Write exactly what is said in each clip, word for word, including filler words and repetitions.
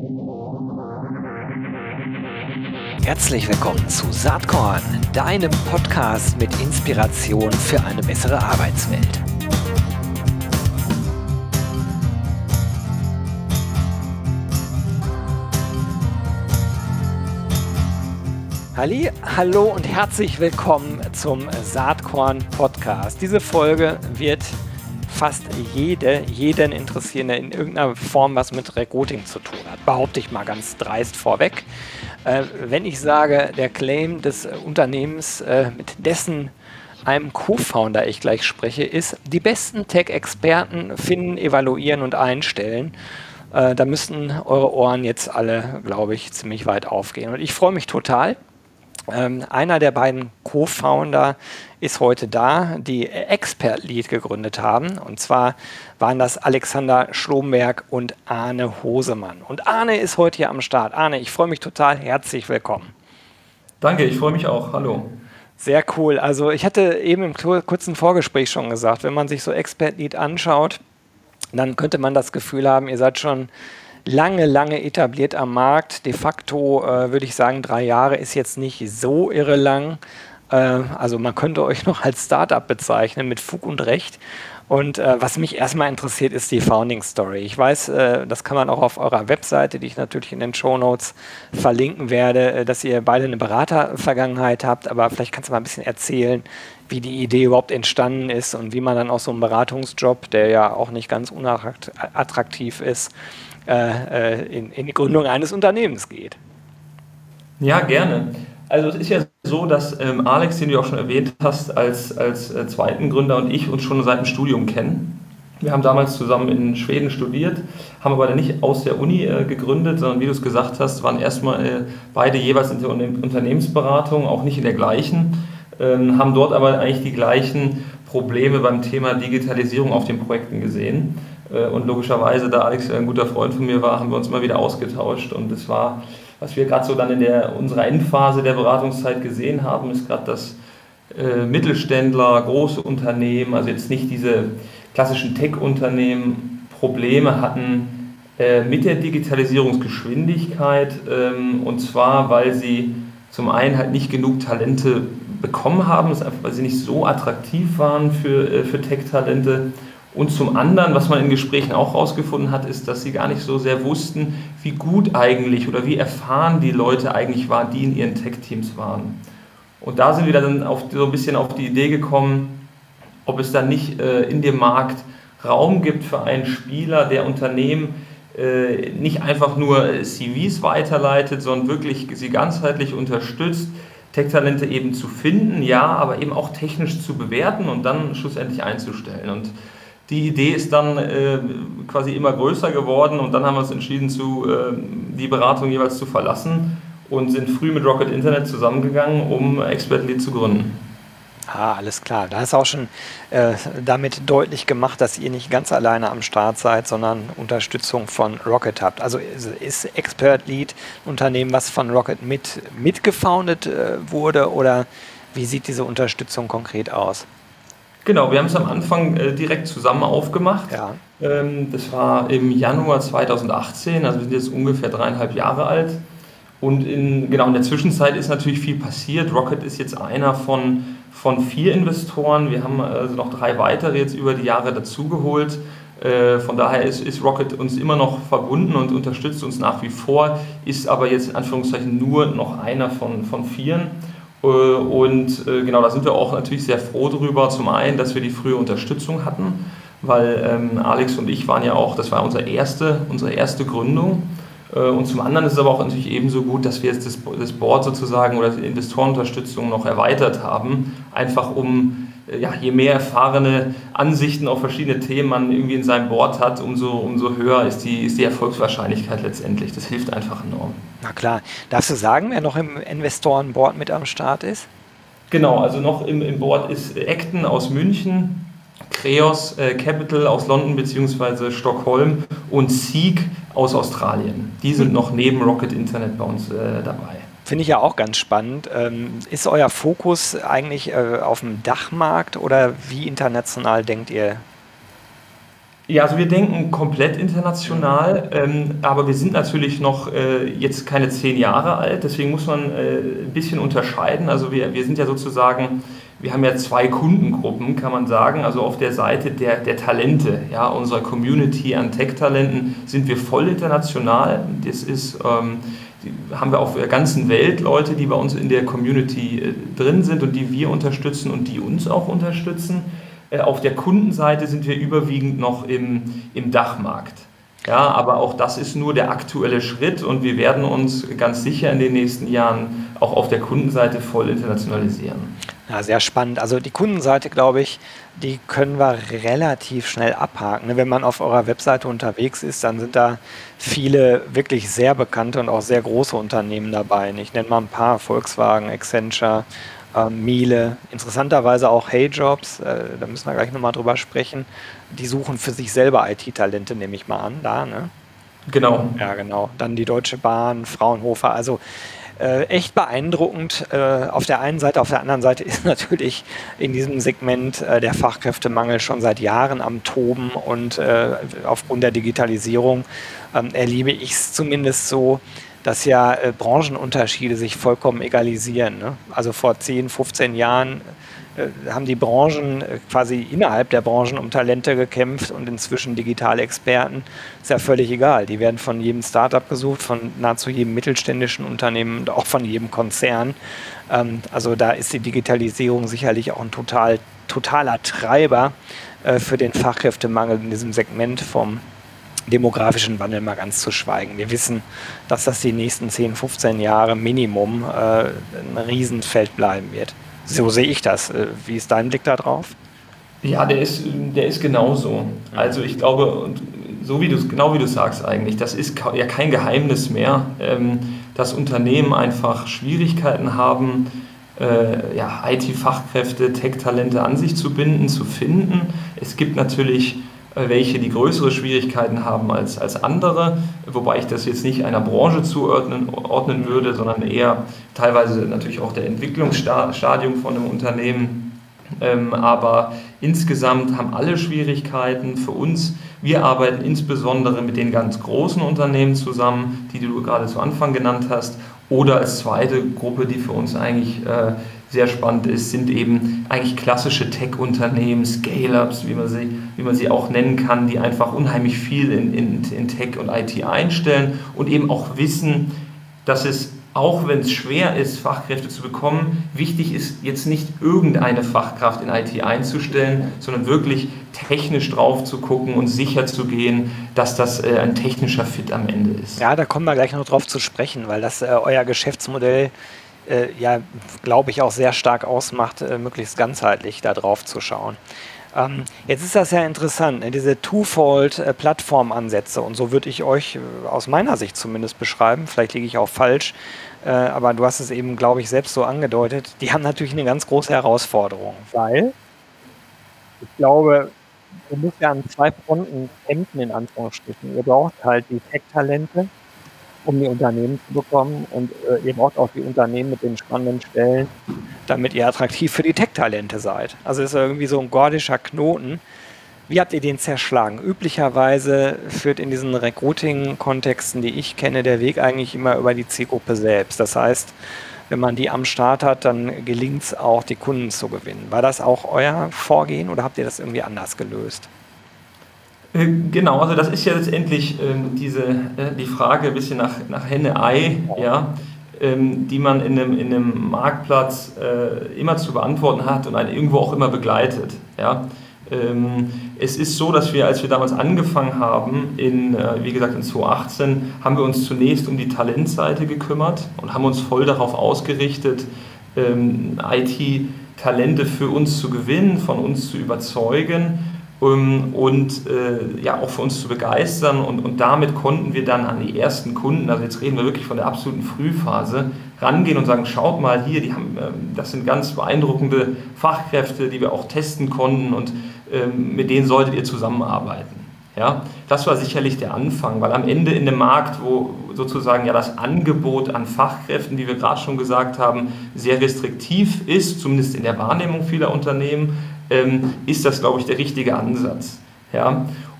Herzlich willkommen zu Saatkorn, deinem Podcast mit Inspiration für eine bessere Arbeitswelt. Halli, hallo und herzlich willkommen zum Saatkorn Podcast. Diese Folge wird fast jede, jeden interessieren, der in irgendeiner Form was mit Recruiting zu tun hat. Behaupte ich mal ganz dreist vorweg. Äh, wenn ich sage, der Claim des Unternehmens, äh, mit dessen einem Co-Founder ich gleich spreche, ist, die besten Tech-Experten finden, evaluieren und einstellen, äh, da müssten eure Ohren jetzt alle, glaube ich, ziemlich weit aufgehen. Und ich freue mich total. Ähm, einer der beiden Co-Founder ist heute da, die Expert Lead gegründet haben. Und zwar waren das Alexander Schlomberg und Arne Hosemann. Und Arne ist heute hier am Start. Arne, ich freue mich total. Herzlich willkommen. Danke, ich freue mich auch. Hallo. Sehr cool. Also ich hatte eben im kurzen Vorgespräch schon gesagt, wenn man sich so Expert Lead anschaut, dann könnte man das Gefühl haben, ihr seid schon lange, lange etabliert am Markt. De facto äh, würde ich sagen, drei Jahre ist jetzt nicht so irre lang. Äh, also man könnte euch noch als Startup bezeichnen, mit Fug und Recht. Und äh, was mich erstmal interessiert, ist die Founding Story. Ich weiß, äh, das kann man auch auf eurer Webseite, die ich natürlich in den Shownotes verlinken werde, äh, dass ihr beide eine Beratervergangenheit habt. Aber vielleicht kannst du mal ein bisschen erzählen, wie die Idee überhaupt entstanden ist und wie man dann auch so einen Beratungsjob, der ja auch nicht ganz unattraktiv ist, In, in die Gründung eines Unternehmens geht. Ja, gerne. Also es ist ja so, dass ähm, Alex, den du auch schon erwähnt hast, als, als äh, zweiten Gründer und ich uns schon seit dem Studium kennen. Wir haben damals zusammen in Schweden studiert, haben aber dann nicht aus der Uni äh, gegründet, sondern wie du es gesagt hast, waren erstmal äh, beide jeweils in der Unternehmensberatung, auch nicht in der gleichen, ähm, haben dort aber eigentlich die gleichen Probleme beim Thema Digitalisierung auf den Projekten gesehen. Und logischerweise, da Alex ein guter Freund von mir war, haben wir uns immer wieder ausgetauscht. Und das war, was wir gerade so dann in der, unserer Endphase der Beratungszeit gesehen haben, ist gerade, dass äh, Mittelständler, große Unternehmen, also jetzt nicht diese klassischen Tech-Unternehmen, Probleme hatten äh, mit der Digitalisierungsgeschwindigkeit. Ähm, und zwar, weil sie zum einen halt nicht genug Talente bekommen haben, das einfach, weil sie nicht so attraktiv waren für, äh, für Tech-Talente. Und zum anderen, was man in Gesprächen auch herausgefunden hat, ist, dass sie gar nicht so sehr wussten, wie gut eigentlich oder wie erfahren die Leute eigentlich waren, die in ihren Tech-Teams waren. Und da sind wir dann auf, so ein bisschen auf die Idee gekommen, ob es dann nicht äh, in dem Markt Raum gibt für einen Spieler, der Unternehmen äh, nicht einfach nur C Vs weiterleitet, sondern wirklich sie ganzheitlich unterstützt, Tech-Talente eben zu finden, ja, aber eben auch technisch zu bewerten und dann schlussendlich einzustellen. Und die Idee ist dann äh, quasi immer größer geworden und dann haben wir uns entschieden, zu, äh, die Beratung jeweils zu verlassen und sind früh mit Rocket Internet zusammengegangen, um Expert Lead zu gründen. Ah, alles klar. Da hast du auch schon äh, damit deutlich gemacht, dass ihr nicht ganz alleine am Start seid, sondern Unterstützung von Rocket habt. Also ist, ist Expert Lead ein Unternehmen, was von Rocket mit, mitgefoundet äh, wurde, oder wie sieht diese Unterstützung konkret aus? Genau, wir haben es am Anfang äh, direkt zusammen aufgemacht. Ja. Ähm, das war im Januar zweitausendachtzehn, also wir sind jetzt ungefähr dreieinhalb Jahre alt. Und in, genau, in der Zwischenzeit ist natürlich viel passiert. Rocket ist jetzt einer von, von vier Investoren. Wir haben also noch drei weitere jetzt über die Jahre dazugeholt. Äh, von daher ist, ist Rocket uns immer noch verbunden und unterstützt uns nach wie vor, ist aber jetzt in Anführungszeichen nur noch einer von, von vieren. Und genau, da sind wir auch natürlich sehr froh drüber. Zum einen, dass wir die frühe Unterstützung hatten, weil ähm, Alex und ich waren ja auch, das war unsere erste, unsere erste Gründung. Und zum anderen ist es aber auch natürlich ebenso gut, dass wir jetzt das, das Board sozusagen oder die Investorenunterstützung noch erweitert haben, einfach um, ja, je mehr erfahrene Ansichten auf verschiedene Themen man irgendwie in seinem Board hat, umso, umso höher ist die, ist die Erfolgswahrscheinlichkeit letztendlich. Das hilft einfach enorm. Na klar. Darfst du sagen, wer noch im Investorenboard mit am Start ist? Genau, also noch im, im Board ist Acton aus München, Kreos äh, Capital aus London bzw. Stockholm und Seek aus Australien. Die sind noch neben Rocket Internet bei uns äh, dabei. Finde ich ja auch ganz spannend. Ähm, ist euer Fokus eigentlich äh, auf dem Dachmarkt oder wie international denkt ihr? Ja, also wir denken komplett international, ähm, aber wir sind natürlich noch äh, jetzt keine zehn Jahre alt, deswegen muss man äh, ein bisschen unterscheiden. Also wir, wir sind ja sozusagen, wir haben ja zwei Kundengruppen, kann man sagen. Also auf der Seite der, der Talente, ja, unserer Community an Tech-Talenten sind wir voll international. Das ist, ähm, die, haben wir auf der ganzen Welt Leute, die bei uns in der Community äh, drin sind und die wir unterstützen und die uns auch unterstützen. Auf der Kundenseite sind wir überwiegend noch im, im Dachmarkt. Ja, aber auch das ist nur der aktuelle Schritt und wir werden uns ganz sicher in den nächsten Jahren auch auf der Kundenseite voll internationalisieren. Ja, sehr spannend. Also die Kundenseite, glaube ich, die können wir relativ schnell abhaken. Wenn man auf eurer Webseite unterwegs ist, dann sind da viele wirklich sehr bekannte und auch sehr große Unternehmen dabei. Ich nenne mal ein paar: Volkswagen, Accenture, Ähm, Miele, interessanterweise auch HeyJobs, äh, da müssen wir gleich nochmal drüber sprechen. Die suchen für sich selber I T-Talente, nehme ich mal an, da, ne? Genau. Ja, genau. Dann die Deutsche Bahn, Fraunhofer, also äh, echt beeindruckend äh, auf der einen Seite. Auf der anderen Seite ist natürlich in diesem Segment äh, der Fachkräftemangel schon seit Jahren am Toben und äh, aufgrund der Digitalisierung ähm, erlebe ich es zumindest so, dass ja äh, Branchenunterschiede sich vollkommen egalisieren. Ne? Also vor zehn, fünfzehn Jahren äh, haben die Branchen äh, quasi innerhalb der Branchen um Talente gekämpft und inzwischen digitale Experten. Ist ja völlig egal. Die werden von jedem Startup gesucht, von nahezu jedem mittelständischen Unternehmen und auch von jedem Konzern. Ähm, also da ist die Digitalisierung sicherlich auch ein total, totaler Treiber äh, für den Fachkräftemangel in diesem Segment, vom demografischen Wandel mal ganz zu schweigen. Wir wissen, dass das die nächsten zehn, fünfzehn Jahre Minimum äh, ein Riesenfeld bleiben wird. So sehe ich das. Wie ist dein Blick da drauf? Ja, der ist, der ist genauso. Also ich glaube, so wie du genau wie du sagst eigentlich, das ist ja kein Geheimnis mehr, ähm, dass Unternehmen einfach Schwierigkeiten haben, äh, ja, I T-Fachkräfte, Tech-Talente an sich zu binden, zu finden. Es gibt natürlich welche, die größere Schwierigkeiten haben als, als andere, wobei ich das jetzt nicht einer Branche zuordnen ordnen würde, sondern eher teilweise natürlich auch der Entwicklungsstadium von einem Unternehmen. Ähm, aber insgesamt haben alle Schwierigkeiten für uns. Wir arbeiten insbesondere mit den ganz großen Unternehmen zusammen, die du gerade zu Anfang genannt hast. Oder als zweite Gruppe, die für uns eigentlich äh, sehr spannend ist, sind eben eigentlich klassische Tech-Unternehmen, Scale-Ups, wie man sie, wie man sie auch nennen kann, die einfach unheimlich viel in, in, in Tech und I T einstellen und eben auch wissen, dass es, auch wenn es schwer ist, Fachkräfte zu bekommen, wichtig ist, jetzt nicht irgendeine Fachkraft in I T einzustellen, sondern wirklich technisch drauf zu gucken und sicher zu gehen, dass das äh, ein technischer Fit am Ende ist. Ja, da kommen wir gleich noch drauf zu sprechen, weil das äh, euer Geschäftsmodell äh, ja, glaube ich, auch sehr stark ausmacht, äh, möglichst ganzheitlich da drauf zu schauen. Ähm, jetzt ist das ja interessant, ne, diese Twofold-Plattformansätze, und so würde ich euch äh, aus meiner Sicht zumindest beschreiben, vielleicht liege ich auch falsch, äh, aber du hast es eben, glaube ich, selbst so angedeutet, die haben natürlich eine ganz große Herausforderung, weil ich glaube, ihr müsst ja an zwei Fronten kämpfen, in Anführungsstrichen. Ihr braucht halt die Tech-Talente, um die Unternehmen zu bekommen, und äh, ihr braucht auch die Unternehmen mit den spannenden Stellen, damit ihr attraktiv für die Tech-Talente seid. Also ist irgendwie so ein gordischer Knoten. Wie habt ihr den zerschlagen? Üblicherweise führt in diesen Recruiting-Kontexten, die ich kenne, der Weg eigentlich immer über die Zielgruppe selbst. Das heißt, wenn man die am Start hat, dann gelingt es auch, die Kunden zu gewinnen. War das auch euer Vorgehen oder habt ihr das irgendwie anders gelöst? Genau, also das ist ja letztendlich ähm, diese, äh, die Frage ein bisschen nach, nach Henne-Ei, ja, ähm, die man in einem, in einem Marktplatz äh, immer zu beantworten hat und einen irgendwo auch immer begleitet. Ja. Ähm, es ist so, dass wir, als wir damals angefangen haben, in, äh, wie gesagt in zweitausendachtzehn, haben wir uns zunächst um die Talentseite gekümmert und haben uns voll darauf ausgerichtet, ähm, I T-Talente für uns zu gewinnen, von uns zu überzeugen, Um, und äh, ja, auch für uns zu begeistern, und, und damit konnten wir dann an die ersten Kunden, also jetzt reden wir wirklich von der absoluten Frühphase, rangehen und sagen, schaut mal hier, die haben, äh, das sind ganz beeindruckende Fachkräfte, die wir auch testen konnten, und äh, mit denen solltet ihr zusammenarbeiten. Ja, das war sicherlich der Anfang, weil am Ende in einem Markt, wo sozusagen ja das Angebot an Fachkräften, wie wir gerade schon gesagt haben, sehr restriktiv ist, zumindest in der Wahrnehmung vieler Unternehmen, ist das, glaube ich, der richtige Ansatz. Ja?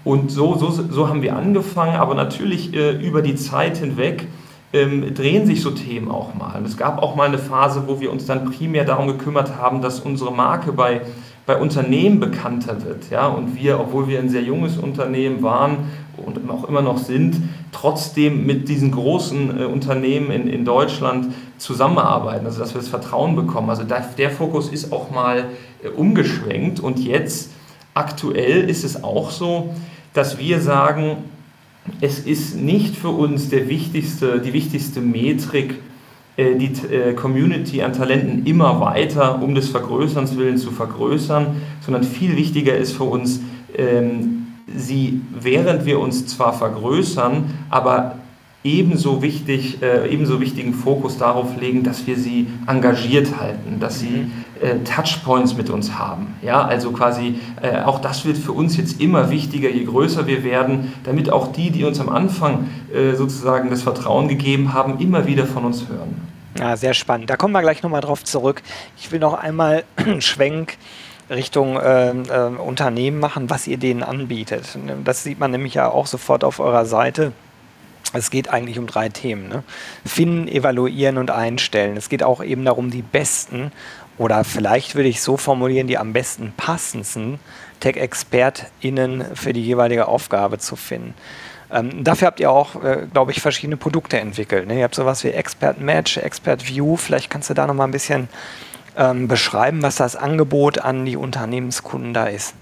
Und so, so, so haben wir angefangen, aber natürlich äh, über die Zeit hinweg ähm, drehen sich so Themen auch mal. Und es gab auch mal eine Phase, wo wir uns dann primär darum gekümmert haben, dass unsere Marke bei, bei Unternehmen bekannter wird. Ja? Und wir, obwohl wir ein sehr junges Unternehmen waren und auch immer noch sind, trotzdem mit diesen großen äh, Unternehmen in, in Deutschland zusammenarbeiten, also dass wir das Vertrauen bekommen. Also da, der Fokus ist auch mal äh, umgeschwenkt und jetzt aktuell ist es auch so, dass wir sagen, es ist nicht für uns der wichtigste, die wichtigste Metrik, äh, die äh, Community an Talenten immer weiter um des Vergrößerns willen zu vergrößern, sondern viel wichtiger ist für uns, ähm, sie, während wir uns zwar vergrößern, aber ebenso wichtig, äh, ebenso wichtigen Fokus darauf legen, dass wir sie engagiert halten, dass sie äh, Touchpoints mit uns haben. Ja, also quasi äh, auch das wird für uns jetzt immer wichtiger, je größer wir werden, damit auch die, die uns am Anfang äh, sozusagen das Vertrauen gegeben haben, immer wieder von uns hören. Ja, sehr spannend. Da kommen wir gleich nochmal drauf zurück. Ich will noch einmal einen Schwenk Richtung äh, äh, Unternehmen machen, was ihr denen anbietet. Das sieht man nämlich ja auch sofort auf eurer Seite. Es geht eigentlich um drei Themen, ne? Finden, evaluieren und einstellen. Es geht auch eben darum, die besten oder vielleicht würde ich so formulieren, die am besten passendsten Tech-ExpertInnen für die jeweilige Aufgabe zu finden. Ähm, dafür habt ihr auch, äh, glaube ich, verschiedene Produkte entwickelt, ne? Ihr habt sowas wie Expert Match, Expert View. Vielleicht kannst du da noch mal ein bisschen ähm, beschreiben, was das Angebot an die Unternehmenskunden da ist.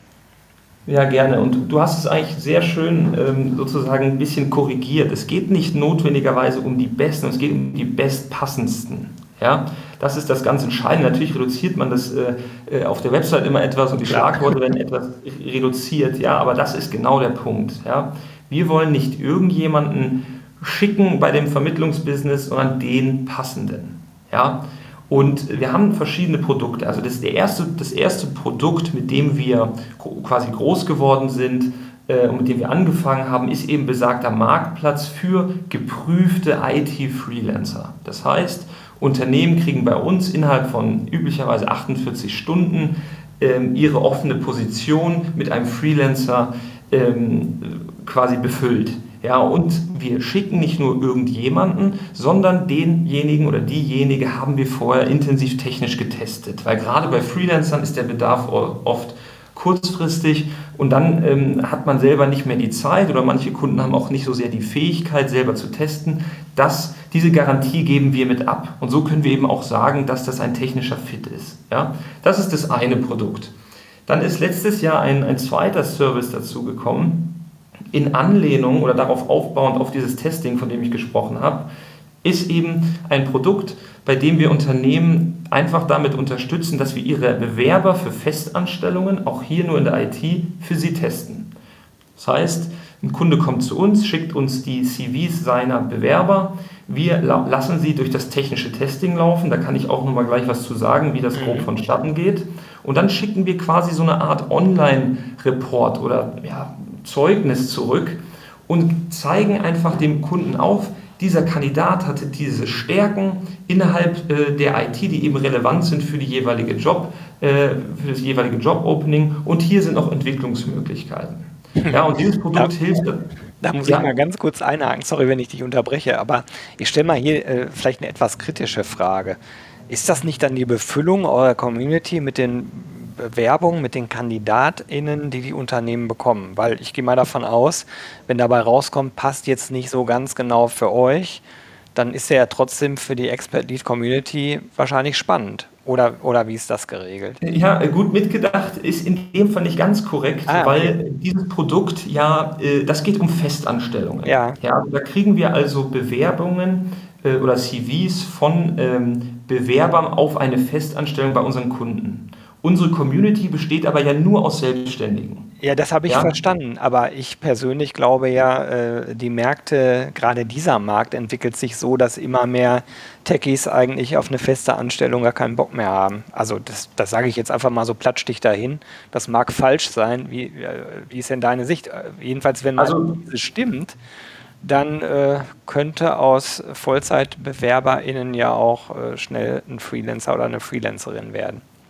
Ja, gerne. Und du hast es eigentlich sehr schön ähm, sozusagen ein bisschen korrigiert. Es geht nicht notwendigerweise um die Besten, es geht um die bestpassendsten. Ja, das ist das ganz Entscheidende. Natürlich reduziert man das äh, auf der Website immer etwas und die Schlagworte werden etwas reduziert. Ja, aber das ist genau der Punkt. Ja, wir wollen nicht irgendjemanden schicken bei dem Vermittlungsbusiness, sondern den passenden. Ja. Und wir haben verschiedene Produkte. Also das, ist der erste, das erste Produkt, mit dem wir quasi groß geworden sind äh, und mit dem wir angefangen haben, ist eben besagter Marktplatz für geprüfte I T-Freelancer. Das heißt, Unternehmen kriegen bei uns innerhalb von üblicherweise achtundvierzig Stunden ähm, ihre offene Position mit einem Freelancer ähm, quasi befüllt. Ja, und wir schicken nicht nur irgendjemanden, sondern denjenigen oder diejenige haben wir vorher intensiv technisch getestet. Weil gerade bei Freelancern ist der Bedarf oft kurzfristig und dann ähm, hat man selber nicht mehr die Zeit oder manche Kunden haben auch nicht so sehr die Fähigkeit, selber zu testen. Das, diese Garantie geben wir mit ab. Und so können wir eben auch sagen, dass das ein technischer Fit ist. Ja? Das ist das eine Produkt. Dann ist letztes Jahr ein, ein zweiter Service dazugekommen. In Anlehnung oder darauf aufbauend auf dieses Testing, von dem ich gesprochen habe, ist eben ein Produkt, bei dem wir Unternehmen einfach damit unterstützen, dass wir ihre Bewerber für Festanstellungen, auch hier nur in der I T, für sie testen. Das heißt, ein Kunde kommt zu uns, schickt uns die C Vs seiner Bewerber, wir lassen sie durch das technische Testing laufen, da kann ich auch nochmal gleich was zu sagen, wie das grob vonstatten geht. Und dann schicken wir quasi so eine Art Online-Report oder ja, Zeugnis zurück und zeigen einfach dem Kunden auf, dieser Kandidat hatte diese Stärken innerhalb äh, der I T, die eben relevant sind für die jeweilige Job, äh, für das jeweilige Job-Opening und hier sind auch Entwicklungsmöglichkeiten. Ja, und dieses Produkt da, hilft. Da muss ja. ich mal ganz kurz einhaken, sorry, wenn ich dich unterbreche, aber ich stelle mal hier äh, vielleicht eine etwas kritische Frage. Ist das nicht dann die Befüllung eurer Community mit den Bewerbungen, mit den KandidatInnen, die die Unternehmen bekommen? Weil ich gehe mal davon aus, wenn dabei rauskommt, passt jetzt nicht so ganz genau für euch, dann ist er ja trotzdem für die Expert-Lead-Community wahrscheinlich spannend. Oder, oder wie ist das geregelt? Ja, gut mitgedacht ist in dem Fall nicht ganz korrekt, ah, okay. Weil dieses Produkt ja, das geht um Festanstellungen. Ja. Ja, da kriegen wir also Bewerbungen äh, oder C Vs von ähm, Bewerbern auf eine Festanstellung bei unseren Kunden. Unsere Community besteht aber ja nur aus Selbstständigen. Ja, das habe ich ja. verstanden, aber ich persönlich glaube ja, äh, die Märkte, gerade dieser Markt entwickelt sich so, dass immer mehr Techies eigentlich auf eine feste Anstellung gar keinen Bock mehr haben. Also das, das sage ich jetzt einfach mal so platschdicht dahin. Das mag falsch sein. Wie, äh, wie ist denn deine Sicht? Jedenfalls, wenn man also, diese stimmt, dann äh, könnte aus VollzeitbewerberInnen ja auch äh, schnell ein Freelancer oder eine Freelancerin werden.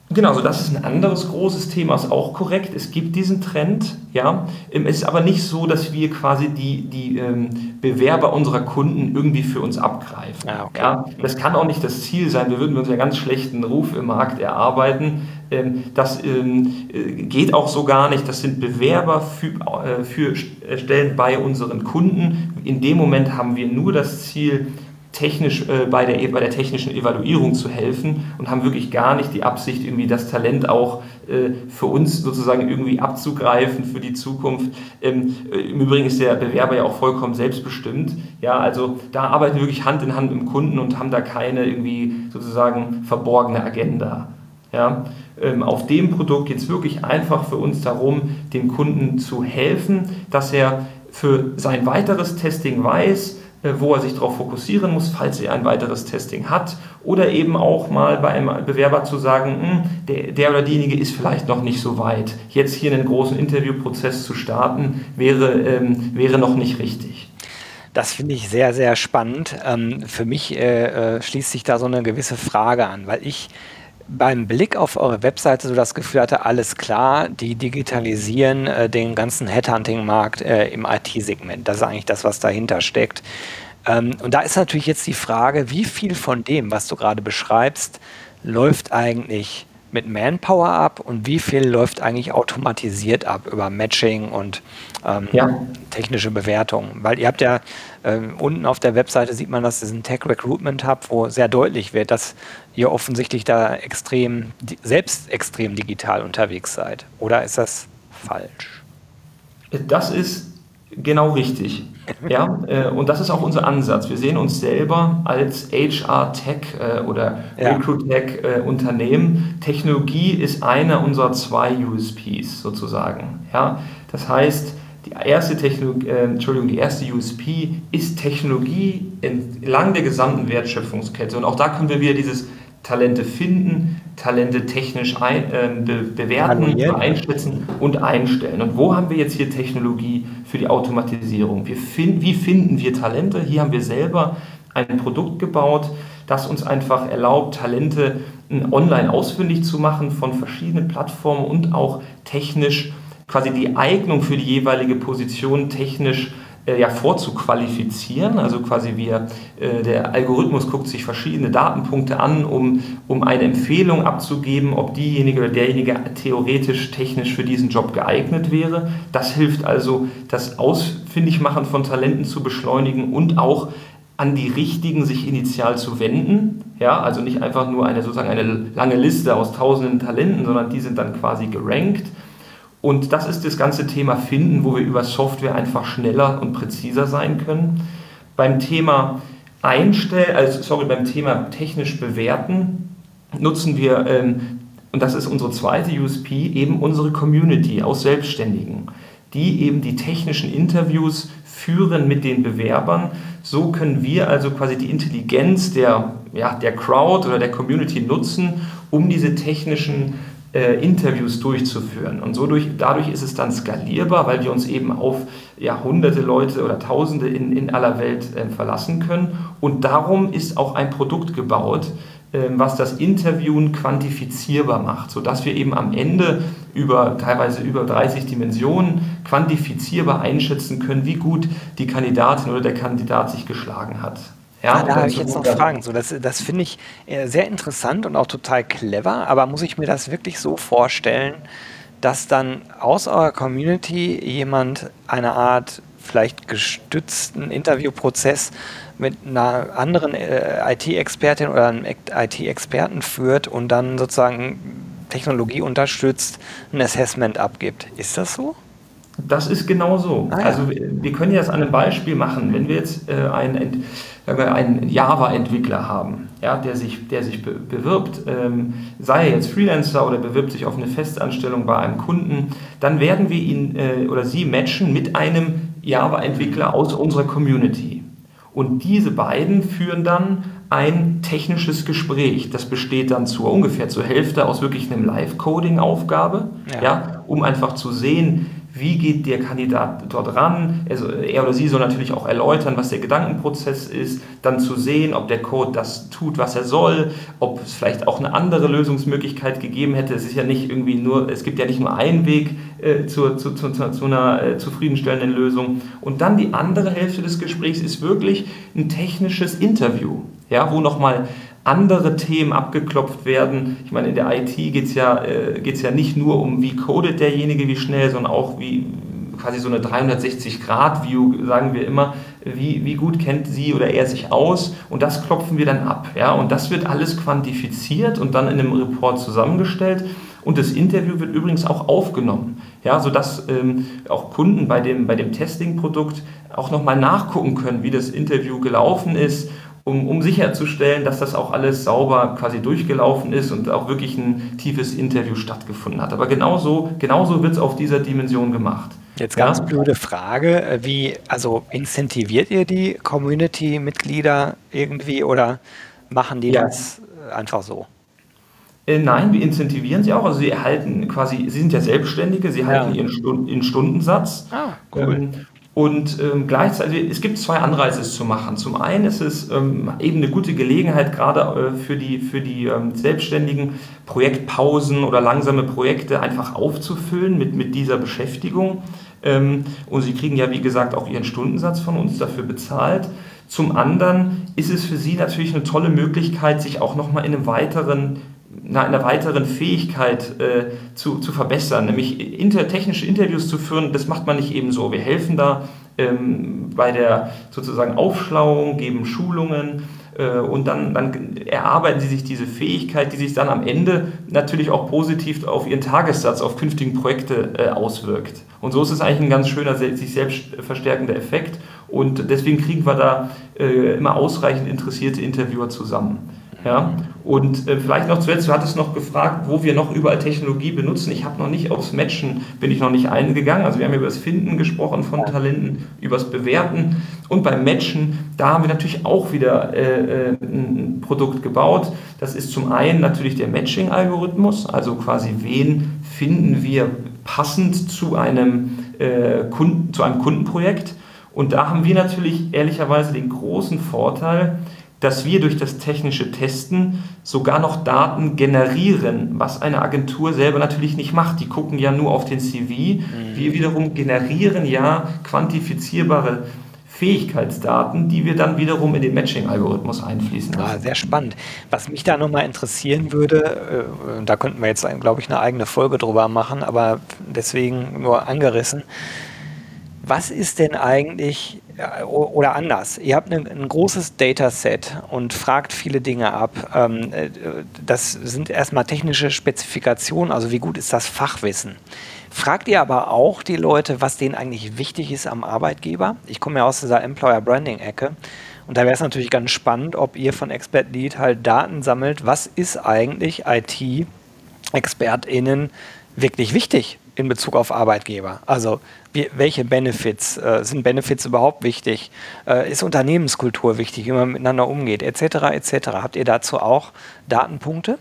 Genau, also das ist ein anderes großes Thema, ist auch korrekt. Es gibt diesen Trend, ja. Es ist aber nicht so, dass wir quasi die, die ähm, Bewerber unserer Kunden irgendwie für uns abgreifen. Ah, okay. Ja. Das kann auch nicht das Ziel sein. Wir würden uns ja ganz schlechten Ruf im Markt erarbeiten. Ähm, das ähm, geht auch so gar nicht. Das sind Bewerber für, äh, für Stellen bei unseren Kunden. In dem Moment haben wir nur das Ziel, technisch äh, bei, der, bei der technischen Evaluierung zu helfen und haben wirklich gar nicht die Absicht, irgendwie das Talent auch äh, für uns sozusagen irgendwie abzugreifen für die Zukunft. Ähm, Im Übrigen ist der Bewerber ja auch vollkommen selbstbestimmt. Ja, also da arbeiten wir wirklich Hand in Hand mit dem Kunden und haben da keine irgendwie sozusagen verborgene Agenda. Ja, ähm, auf dem Produkt geht es wirklich einfach für uns darum, dem Kunden zu helfen, dass er für sein weiteres Testing weiß, wo er sich darauf fokussieren muss, falls er ein weiteres Testing hat, oder eben auch mal bei einem Bewerber zu sagen, der, der oder diejenige ist vielleicht noch nicht so weit. Jetzt hier einen großen Interviewprozess zu starten, wäre, ähm, wäre noch nicht richtig. Das finde ich sehr, sehr spannend. Ähm, für mich äh, schließt sich da so eine gewisse Frage an, weil ich beim Blick auf eure Webseite so das Gefühl hatte, alles klar, die digitalisieren äh, den ganzen Headhunting-Markt äh, im I T-Segment. Das ist eigentlich das, was dahinter steckt. Ähm, und da ist natürlich jetzt die Frage, wie viel von dem, was du gerade beschreibst, läuft eigentlich mit Manpower ab und wie viel läuft eigentlich automatisiert ab über Matching und ähm, ja. technische Bewertung. Weil ihr habt ja ähm, unten auf der Webseite sieht man, dass es einen Tech Recruitment Hub, wo sehr deutlich wird, dass ihr offensichtlich da extrem, selbst extrem digital unterwegs seid. Oder ist das falsch? Das ist genau richtig. Ja, äh, und das ist auch unser Ansatz. Wir sehen uns selber als H R-Tech äh, oder ja. Recruit-Tech-Unternehmen. Äh, Technologie ist einer unserer zwei U S Ps sozusagen. Ja, das heißt, die erste, Technologie, äh, Entschuldigung, die erste U S P ist Technologie entlang der gesamten Wertschöpfungskette. Und auch da können wir wieder dieses Talente finden, Talente technisch ein, äh, be, bewerten, einschätzen und einstellen. Und wo haben wir jetzt hier Technologie für die Automatisierung? Wir find, wie finden wir Talente? Hier haben wir selber ein Produkt gebaut, das uns einfach erlaubt, Talente online ausfindig zu machen von verschiedenen Plattformen und auch technisch quasi die Eignung für die jeweilige Position technisch äh, ja, vorzuqualifizieren. Also quasi wir, äh, der Algorithmus guckt sich verschiedene Datenpunkte an, um, um eine Empfehlung abzugeben, ob diejenige oder derjenige theoretisch technisch für diesen Job geeignet wäre. Das hilft also, das Ausfindigmachen von Talenten zu beschleunigen und auch an die Richtigen sich initial zu wenden. Ja, also nicht einfach nur eine, sozusagen eine lange Liste aus tausenden Talenten, sondern die sind dann quasi gerankt. Und das ist das ganze Thema Finden, wo wir über Software einfach schneller und präziser sein können. Beim Thema Einstellen, also sorry, beim Thema technisch bewerten, nutzen wir, ähm, und das ist unsere zweite U S P, eben unsere Community aus Selbstständigen, die eben die technischen Interviews führen mit den Bewerbern. So können wir also quasi die Intelligenz der, ja, der Crowd oder der Community nutzen, um diese technischen äh, Interviews durchzuführen. Und so durch, dadurch ist es dann skalierbar, weil wir uns eben auf ja, hunderte Leute oder Tausende in, in aller Welt äh, verlassen können. Und darum ist auch ein Produkt gebaut, äh, was das Interviewen quantifizierbar macht, sodass wir eben am Ende über teilweise über dreißig Dimensionen quantifizierbar einschätzen können, wie gut die Kandidatin oder der Kandidat sich geschlagen hat. Ja, ah, da habe ich jetzt noch Fragen. So, das das finde ich äh, sehr interessant und auch total clever, aber muss ich mir das wirklich so vorstellen, dass dann aus eurer Community jemand eine Art vielleicht gestützten Interviewprozess mit einer anderen äh, I T-Expertin oder einem I T-Experten führt und dann sozusagen Technologie unterstützt ein Assessment abgibt. Ist das so? Das ist genau so. Ah, ja. Also wir können ja das an einem Beispiel machen. Wenn wir jetzt äh, einen, einen Java-Entwickler haben, ja, der sich, der sich be- bewirbt, ähm, sei er jetzt Freelancer oder bewirbt sich auf eine Festanstellung bei einem Kunden, dann werden wir ihn äh, oder sie matchen mit einem Java-Entwickler aus unserer Community. Und diese beiden führen dann ein technisches Gespräch. Das besteht dann zur ungefähr zur Hälfte aus wirklich einem Live-Coding-Aufgabe, ja. Ja, um einfach zu sehen, wie geht der Kandidat dort ran. Also er oder sie soll natürlich auch erläutern, was der Gedankenprozess ist, dann zu sehen, ob der Code das tut, was er soll, ob es vielleicht auch eine andere Lösungsmöglichkeit gegeben hätte. Es ist ja nicht irgendwie nur, es gibt ja nicht nur einen Weg äh, zur, zu, zu, zu einer äh, zufriedenstellenden Lösung. Und dann die andere Hälfte des Gesprächs ist wirklich ein technisches Interview, ja, wo nochmal andere Themen abgeklopft werden. Ich meine, in der I T geht es ja, äh, geht's ja nicht nur um, wie codet derjenige, wie schnell, sondern auch wie quasi so eine dreihundertsechzig Grad View, sagen wir immer, wie, wie gut kennt sie oder er sich aus, und das klopfen wir dann ab. Ja? Und das wird alles quantifiziert und dann in einem Report zusammengestellt, und das Interview wird übrigens auch aufgenommen, ja? Sodass ähm, auch Kunden bei dem, bei dem Testing-Produkt auch nochmal nachgucken können, wie das Interview gelaufen ist, Um, um sicherzustellen, dass das auch alles sauber quasi durchgelaufen ist und auch wirklich ein tiefes Interview stattgefunden hat. Aber genauso, genauso wird es auf dieser Dimension gemacht. Jetzt ganz ja? blöde Frage, wie, also incentiviert ihr die Community-Mitglieder irgendwie oder machen die ja. das einfach so? Äh, nein, wir incentivieren sie auch. Also sie erhalten quasi, sie sind ja Selbstständige, sie erhalten ja. ihren Stund, ihren Stundensatz. Ah, cool. Ähm, Und ähm, gleichzeitig, es gibt zwei Anreize, es zu machen. Zum einen ist es ähm, eben eine gute Gelegenheit, gerade äh, für die, für die ähm, Selbstständigen, Projektpausen oder langsame Projekte einfach aufzufüllen mit, mit dieser Beschäftigung. Ähm, und sie kriegen ja, wie gesagt, auch ihren Stundensatz von uns dafür bezahlt. Zum anderen ist es für sie natürlich eine tolle Möglichkeit, sich auch nochmal in einem weiteren in einer weiteren Fähigkeit äh, zu, zu verbessern, nämlich inter, technische Interviews zu führen. Das macht man nicht eben so. Wir helfen da ähm, bei der sozusagen Aufschlauung, geben Schulungen äh, und dann, dann erarbeiten sie sich diese Fähigkeit, die sich dann am Ende natürlich auch positiv auf ihren Tagessatz, auf künftigen Projekte äh, auswirkt. Und so ist es eigentlich ein ganz schöner, sich selbst verstärkender Effekt, und deswegen kriegen wir da äh, immer ausreichend interessierte Interviewer zusammen. Ja, und äh, vielleicht noch zuletzt, du hattest noch gefragt, wo wir noch überall Technologie benutzen. Ich habe noch nicht aufs Matchen, bin ich noch nicht eingegangen. Also wir haben über das Finden gesprochen von Talenten, über das Bewerten, und beim Matchen, da haben wir natürlich auch wieder äh, ein Produkt gebaut. Das ist zum einen natürlich der Matching-Algorithmus, also quasi wen finden wir passend zu einem, äh, Kunden, zu einem Kundenprojekt. Und da haben wir natürlich ehrlicherweise den großen Vorteil, dass wir durch das technische Testen sogar noch Daten generieren, was eine Agentur selber natürlich nicht macht. Die gucken ja nur auf den C V. Mhm. Wir wiederum generieren ja quantifizierbare Fähigkeitsdaten, die wir dann wiederum in den Matching-Algorithmus einfließen lassen. Ah, sehr spannend. Was mich da nochmal interessieren würde, äh, da könnten wir jetzt, glaube ich, eine eigene Folge drüber machen, aber deswegen nur angerissen. Was ist denn eigentlich, oder anders, ihr habt ein, ein großes Dataset und fragt viele Dinge ab. Das sind erstmal technische Spezifikationen, also wie gut ist das Fachwissen. Fragt ihr aber auch die Leute, was denen eigentlich wichtig ist am Arbeitgeber? Ich komme ja aus dieser Employer Branding Ecke, und da wäre es natürlich ganz spannend, ob ihr von Expert Lead halt Daten sammelt, was ist eigentlich I T-ExpertInnen wirklich wichtig in Bezug auf Arbeitgeber? Also wie, welche Benefits, äh, sind Benefits überhaupt wichtig? Äh, ist Unternehmenskultur wichtig, wie man miteinander umgeht, et cetera et cetera. Habt ihr dazu auch Datenpunkte?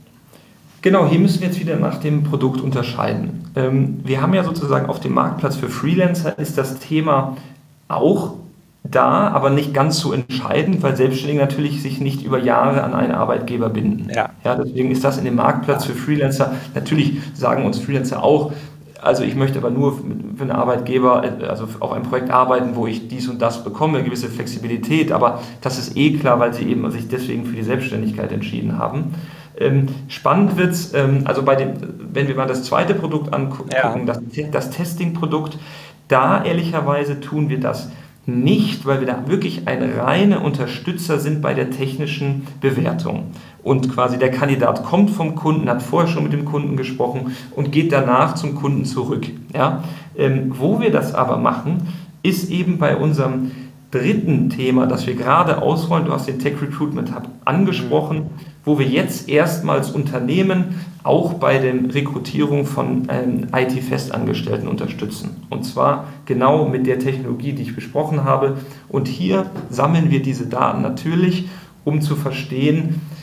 Genau, hier müssen wir jetzt wieder nach dem Produkt unterscheiden. Ähm, wir haben ja sozusagen auf dem Marktplatz für Freelancer ist das Thema auch da, aber nicht ganz so entscheidend, weil Selbstständige natürlich sich nicht über Jahre an einen Arbeitgeber binden. Ja. Ja, deswegen ist das in dem Marktplatz für Freelancer, natürlich sagen uns Freelancer auch, also ich möchte aber nur für einen Arbeitgeber, also auf ein Projekt arbeiten, wo ich dies und das bekomme, eine gewisse Flexibilität, aber das ist eh klar, weil sie eben sich deswegen für die Selbstständigkeit entschieden haben. Ähm, spannend wird es, ähm, also bei dem, wenn wir mal das zweite Produkt angucken, ja. das, das Testing-Produkt, da ehrlicherweise tun wir das nicht, weil wir da wirklich ein reiner Unterstützer sind bei der technischen Bewertung. Und quasi der Kandidat kommt vom Kunden, hat vorher schon mit dem Kunden gesprochen und geht danach zum Kunden zurück. Ja? Ähm, wo wir das aber machen, ist eben bei unserem dritten Thema, das wir gerade ausrollen, du hast den Tech Recruitment Hub angesprochen, wo wir jetzt erstmals Unternehmen auch bei der Rekrutierung von ähm, I T-Festangestellten unterstützen. Und zwar genau mit der Technologie, die ich besprochen habe. Und hier sammeln wir diese Daten natürlich, um zu verstehen,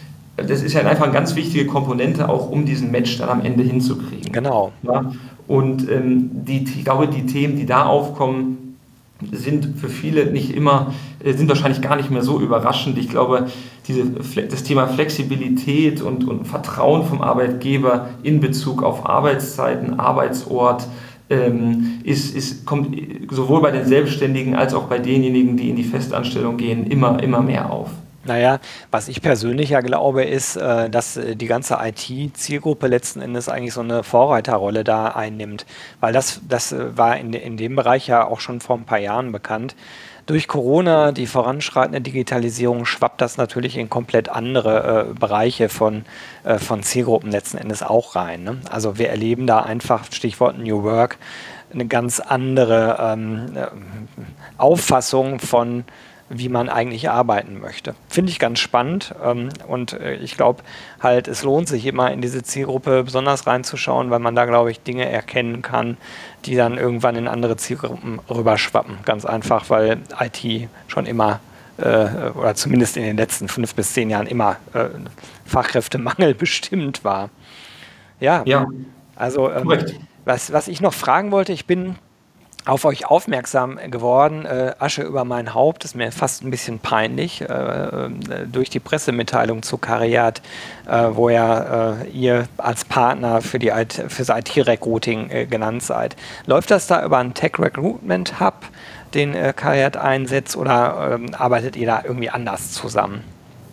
das ist ja einfach eine ganz wichtige Komponente, auch um diesen Match dann am Ende hinzukriegen. Genau. Ja? Und ähm, die, ich glaube, die Themen, die da aufkommen, sind für viele nicht immer, sind wahrscheinlich gar nicht mehr so überraschend. Ich glaube, diese, das Thema Flexibilität und, und Vertrauen vom Arbeitgeber in Bezug auf Arbeitszeiten, Arbeitsort, ähm, ist, ist, kommt sowohl bei den Selbstständigen als auch bei denjenigen, die in die Festanstellung gehen, immer, immer mehr auf. Naja, was ich persönlich ja glaube, ist, äh, dass äh, die ganze I T-Zielgruppe letzten Endes eigentlich so eine Vorreiterrolle da einnimmt. Weil das, das äh, war in, de- in dem Bereich ja auch schon vor ein paar Jahren bekannt. Durch Corona, die voranschreitende Digitalisierung, schwappt das natürlich in komplett andere äh, Bereiche von, äh, von Zielgruppen letzten Endes auch rein. Ne? Also wir erleben da einfach, Stichwort New Work, eine ganz andere ähm, äh, Auffassung von wie man eigentlich arbeiten möchte. Finde ich ganz spannend ähm, und äh, ich glaube halt, es lohnt sich immer in diese Zielgruppe besonders reinzuschauen, weil man da, glaube ich, Dinge erkennen kann, die dann irgendwann in andere Zielgruppen rüberschwappen. Ganz einfach, weil I T schon immer äh, oder zumindest in den letzten fünf bis zehn Jahren immer äh, Fachkräftemangel bestimmt war. Ja, Ja, also ähm, korrekt. was, was ich noch fragen wollte, ich bin auf euch aufmerksam geworden. Äh, Asche über mein Haupt, ist mir fast ein bisschen peinlich, äh, äh, durch die Pressemitteilung zu Cariat, äh, wo ja äh, ihr als Partner für die I T, fürs I T-Recruiting äh, genannt seid. Läuft das da über einen Tech Recruitment Hub, den äh, Cariat einsetzt, oder ähm, arbeitet ihr da irgendwie anders zusammen?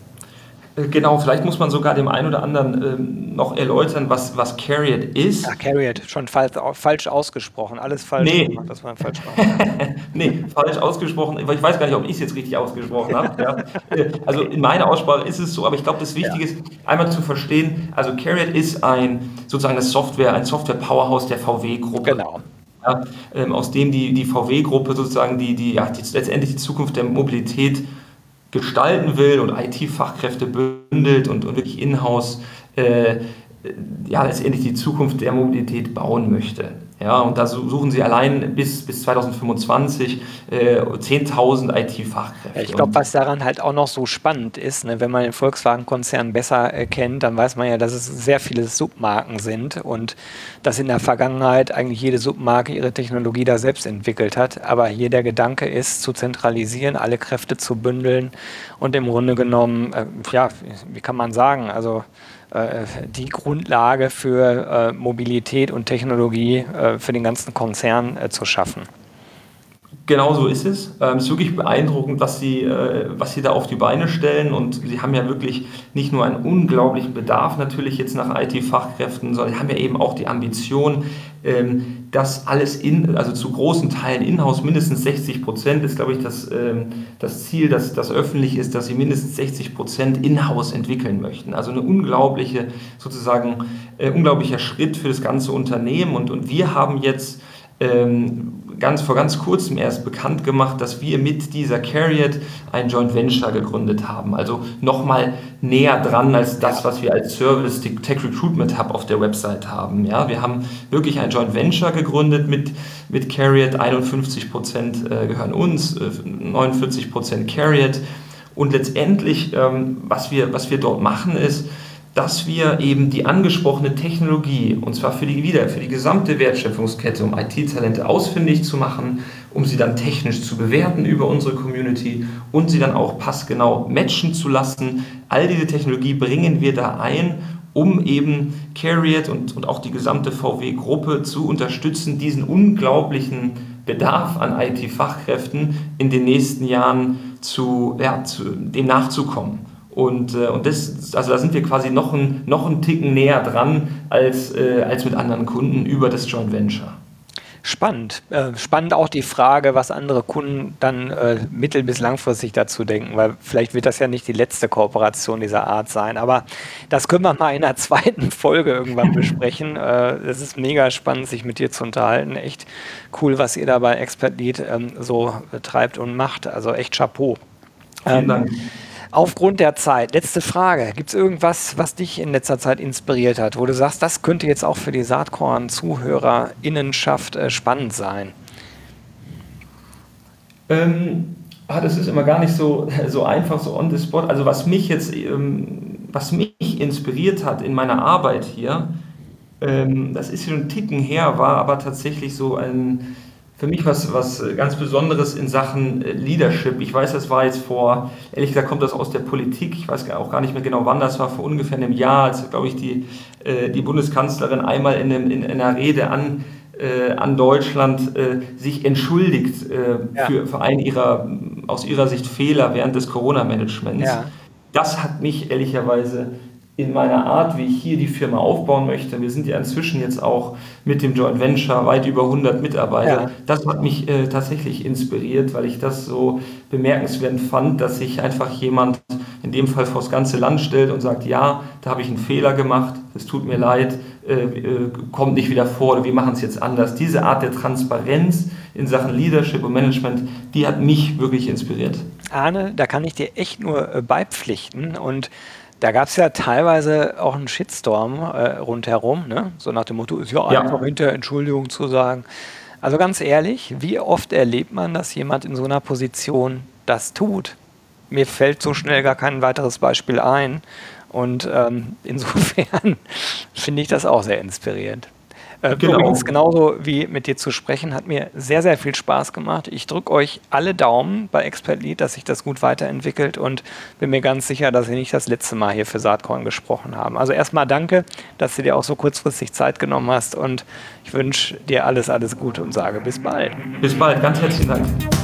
Genau, vielleicht muss man sogar dem einen oder anderen ähm, noch erläutern, was, was Cariat ist. Ach, Cariat, schon falsch, falsch ausgesprochen, alles falsch Nee, gemacht, das war falsch gemacht. nee, falsch ausgesprochen. Ich weiß gar nicht, ob ich es jetzt richtig ausgesprochen habe. Ja. Also Okay. in meiner Aussprache ist es so, aber ich glaube, das Ja, Wichtige ist, einmal zu verstehen, also Cariat ist ein sozusagen das Software, ein Software-Powerhouse der V W-Gruppe. genau. Ja, ähm, aus dem die, die V W-Gruppe sozusagen die, die, ja, die letztendlich die Zukunft der Mobilität gestalten will und I T-Fachkräfte bündelt und, und wirklich in-house äh, ja, letztendlich die Zukunft der Mobilität bauen möchte. Ja, und da suchen sie allein bis, bis zwanzig fünfundzwanzig äh, zehntausend I Ja, T-Fachkräfte. ich glaube, Und was daran halt auch noch so spannend ist, ne, wenn man den Volkswagen-Konzern besser äh, kennt, dann weiß man ja, dass es sehr viele Submarken sind und dass in der Vergangenheit eigentlich jede Submarke ihre Technologie da selbst entwickelt hat. Aber hier der Gedanke ist, zu zentralisieren, alle Kräfte zu bündeln und im Grunde genommen, äh, ja, wie kann man sagen, also äh, die Grundlage für äh, Mobilität und Technologie äh, für den ganzen Konzern äh, zu schaffen. genau so ist es. Ähm, es ist wirklich beeindruckend, was sie, äh, was sie da auf die Beine stellen. Und sie haben ja wirklich nicht nur einen unglaublichen Bedarf natürlich jetzt nach I T-Fachkräften, sondern sie haben ja eben auch die Ambition, ähm, das alles in, also zu großen Teilen in-house, mindestens sechzig Prozent ist, glaube ich, das, ähm, das Ziel, das, das öffentlich ist, dass sie mindestens sechzig Prozent in-house entwickeln möchten. Also eine unglaubliche, sozusagen, äh, unglaublicher Schritt für das ganze Unternehmen. Und, und wir haben jetzt ähm, ganz vor ganz kurzem erst bekannt gemacht, dass wir mit dieser Cariat ein Joint Venture gegründet haben. Also nochmal näher dran als das, was wir als Service Tech Recruitment Hub auf der Website haben. Ja, wir haben wirklich ein Joint Venture gegründet mit, mit Cariat. einundfünfzig Prozent gehören uns, neunundvierzig Prozent Cariat. Und letztendlich, ähm, was wir, was wir dort machen, ist, dass wir eben die angesprochene Technologie, und zwar für die, wieder für die gesamte Wertschöpfungskette, um I T-Talente ausfindig zu machen, um sie dann technisch zu bewerten über unsere Community und sie dann auch passgenau matchen zu lassen. All diese Technologie bringen wir da ein, um eben Cariat und, und auch die gesamte V W-Gruppe zu unterstützen, diesen unglaublichen Bedarf an I T-Fachkräften in den nächsten Jahren zu, ja, zu, dem nachzukommen. Und, äh, und das, also da sind wir quasi noch, ein, noch einen Ticken näher dran als, äh, als mit anderen Kunden über das Joint Venture. Spannend. Äh, spannend auch die Frage, was andere Kunden dann äh, mittel- bis langfristig dazu denken, weil vielleicht wird das ja nicht die letzte Kooperation dieser Art sein, aber das können wir mal in einer zweiten Folge irgendwann besprechen. Äh, es ist mega spannend, sich mit dir zu unterhalten. Echt cool, was ihr da bei Expert-Lead ähm, so betreibt und macht. Also echt Chapeau. Vielen Ähm, Dank. Aufgrund der Zeit, letzte Frage. Gibt es irgendwas, was dich in letzter Zeit inspiriert hat, wo du sagst, das könnte jetzt auch für die Saatkorn-ZuhörerInnenschaft äh, spannend sein? Ähm, ah, das ist immer gar nicht so, so einfach, so on the spot. Also was mich jetzt, ähm, was mich mich inspiriert hat in meiner Arbeit hier, ähm, das ist schon ein Ticken her, war aber tatsächlich so ein, für mich was, was ganz Besonderes in Sachen äh, Leadership. Ich weiß, das war jetzt vor, ehrlich gesagt kommt das aus der Politik, ich weiß auch gar nicht mehr genau wann, das war vor ungefähr einem Jahr, als, glaube ich, die, äh, die Bundeskanzlerin einmal in, einem, in einer Rede an Äh, an Deutschland äh, sich entschuldigt äh, Ja. für, für einen ihrer, aus ihrer Sicht Fehler während des Corona-Managements. Ja. Das hat mich ehrlicherweise in meiner Art, wie ich hier die Firma aufbauen möchte, wir sind ja inzwischen jetzt auch mit dem Joint Venture weit über hundert Mitarbeiter, Ja. das hat mich äh, tatsächlich inspiriert, weil ich das so bemerkenswert fand, dass sich einfach jemand in dem Fall vor das ganze Land stellt und sagt, ja, da habe ich einen Fehler gemacht, es tut mir leid, äh, äh, kommt nicht wieder vor, oder wir machen es jetzt anders. Diese Art der Transparenz in Sachen Leadership und Management, die hat mich wirklich inspiriert. Arne, da kann ich dir echt nur äh, beipflichten, und da gab es ja teilweise auch einen Shitstorm äh, rundherum, ne? So nach dem Motto, ist ja Ja. einfach hinter Entschuldigung zu sagen. Also ganz ehrlich, wie oft erlebt man, dass jemand in so einer Position das tut? Mir fällt so schnell gar kein weiteres Beispiel ein, und ähm, insofern finde ich das auch sehr inspirierend. Äh, Genau. Übrigens, genauso wie mit dir zu sprechen, hat mir sehr, sehr viel Spaß gemacht. Ich drücke euch alle Daumen bei Expert Lead, dass sich das gut weiterentwickelt, und bin mir ganz sicher, dass wir nicht das letzte Mal hier für Saatkorn gesprochen haben. Also erstmal danke, dass du dir auch so kurzfristig Zeit genommen hast, und ich wünsche dir alles, alles Gute und sage bis bald. Bis bald, ganz herzlichen Dank.